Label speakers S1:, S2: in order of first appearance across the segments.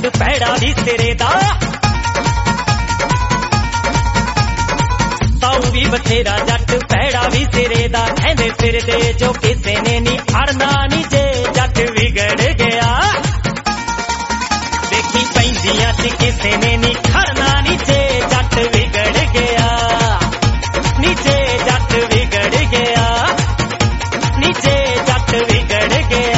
S1: जट पैड़ा भी सिरे दा ताऊ भी बथेरा जट पैड़ा भी सिरे दा कहंदे फिरदे जो किसे ने नी अड़ना नी जे जट विगड़ गया देखी पैंदियां च किसे ने नी खड़ना नी जे जट विगड़ गया नीचे जट विगड़ गया नीचे जट विगड़ गया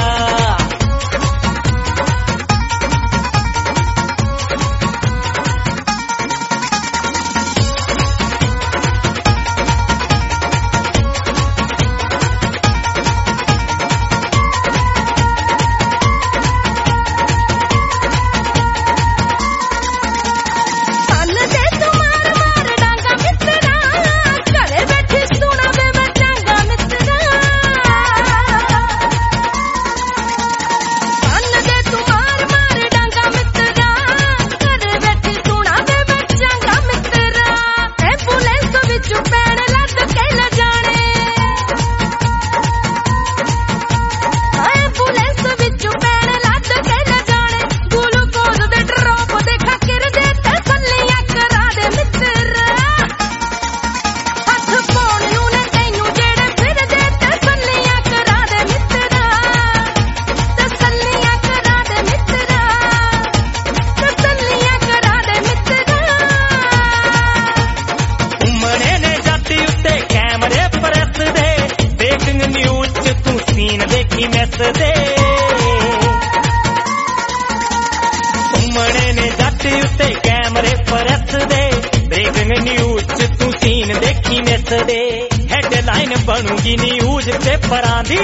S1: घूमने ने जट उत्ते कैमरे परस दे ब्रेकिंग न्यूज च तू सीन देखी मिस दे हेडलाइन बनूगी न्यूज पेपरां दी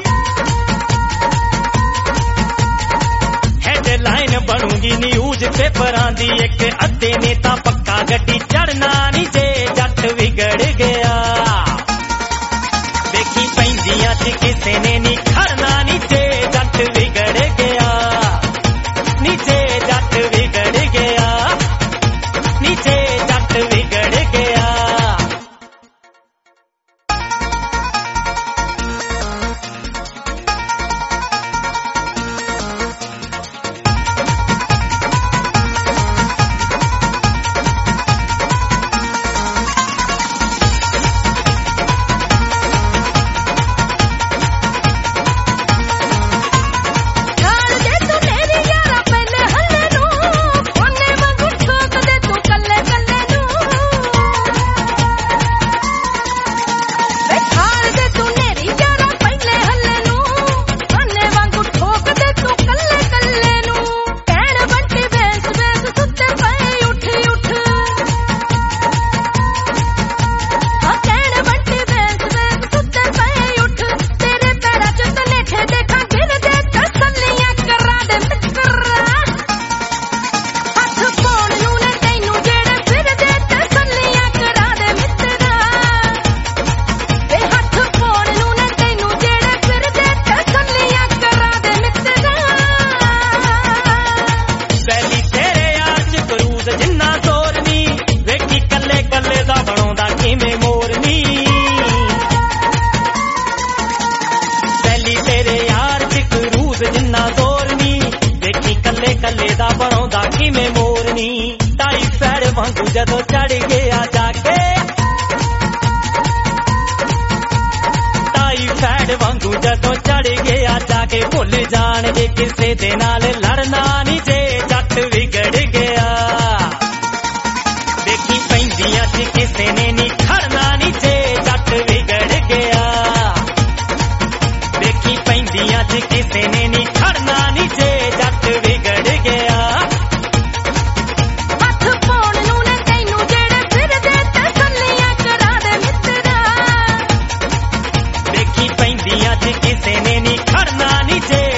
S1: हेडलाइन बनूगी न्यूज पेपरां दी एक अद्धे ने तां पक्का गड्डी चढ़ना नी जे जट विगड़ गया देखी पैंदियां च किसे ने नी खड़ना नी जे जट विगड़ गया नीचे जट विगड़ गया नीचे जट विगड़ गया जदों चढ़ गया जाके ताई फैड वांगू जदों चढ़ गया जाके भुल जाणगे किसे दे नाल लड़ना नी जे जट विगड़ गया देखी पैंदियां च किसे ने नी खड़ना नी जे जट विगड़ गया देखी पैंदियां च किसे ने नी खड़ना नी जे जट विगड़ गया किसे ने नी खड़ना नी जे